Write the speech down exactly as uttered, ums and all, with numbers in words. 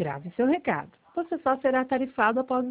Grave seu recado. Você só será tarifado após